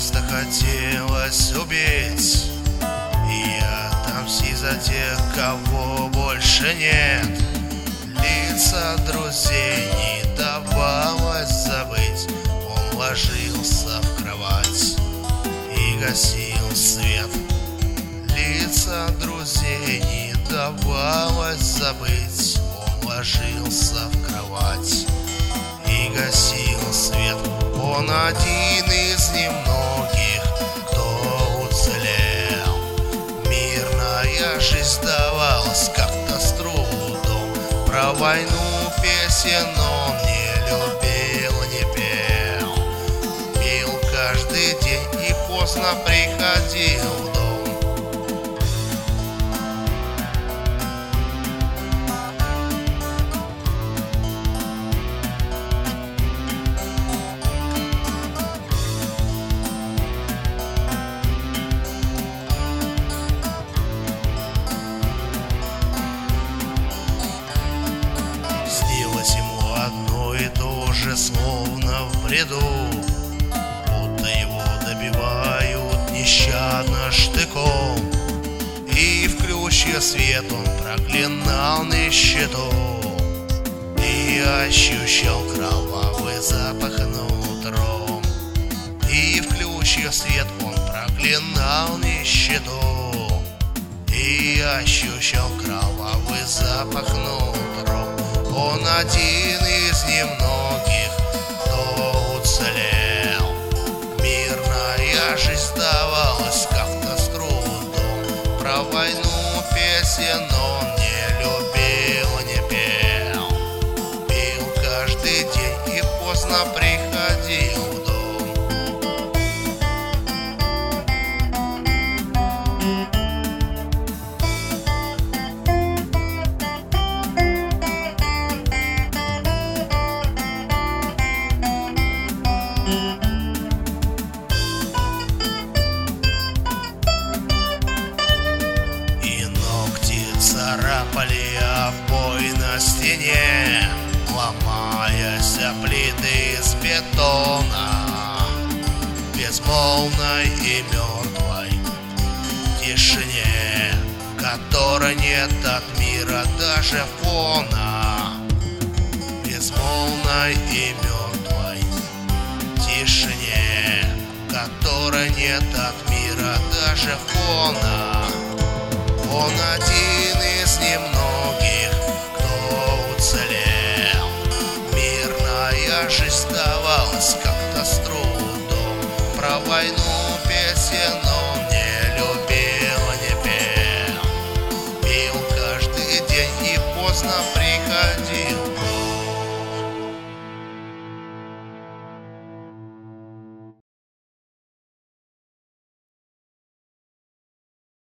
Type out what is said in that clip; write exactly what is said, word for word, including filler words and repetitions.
Просто хотелось убить и отомстить за тех, кого больше нет. Лица друзей не давалось забыть. Он ложился в кровать и гасил свет. Лица друзей не давалось забыть. Он ложился в кровать и гасил свет. Он один из немногих, кто уцелел. Мирная жизнь давалась как-то с трудом. Про войну песен он не любил, не пел. Пил каждый день и поздно приходил в дом. Ему одно и то же, словно в бреду, будто его добивают нещадно штыком. И включив свет, он проклинал нищету и ощущал кровавый запах нутром. И включив свет, он проклинал нищету и ощущал кровавый запах нутром. Он один из немногих, кто уцелел. Мирная жизнь давалась как-то с трудом. Про войну песен он не любил, не пел. Пил каждый день и поздно приходил в дом. Царапали обои на стене, ломаясь о плиты из бетона. В безмолвной и мертвой тишине, в которой нет от мира даже фона. В безмолвной и мертвой тишине, в которой нет от мира даже фона. Он один из немногих, кто уцелел. Мирная жизнь давалась как-то с трудом. Про войну песен